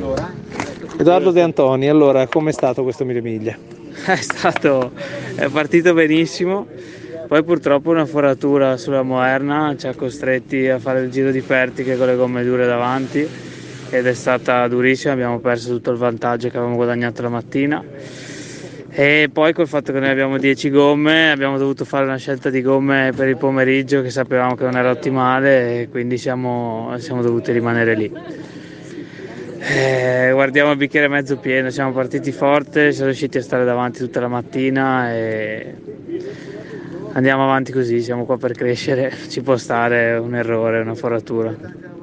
Edoardo De Antoni, allora com'è stato questo Mille Miglia? È partito benissimo, poi purtroppo una foratura sulla Moerna ci ha costretti a fare il giro di Pertiche con le gomme dure davanti ed è stata durissima, abbiamo perso tutto il vantaggio che avevamo guadagnato la mattina. E poi col fatto che noi abbiamo 10 gomme abbiamo dovuto fare una scelta di gomme per il pomeriggio che sapevamo che non era ottimale e quindi siamo dovuti rimanere lì. Guardiamo il bicchiere mezzo pieno, siamo partiti forte, siamo riusciti a stare davanti tutta la mattina e andiamo avanti così, siamo qua per crescere, ci può stare un errore, una foratura.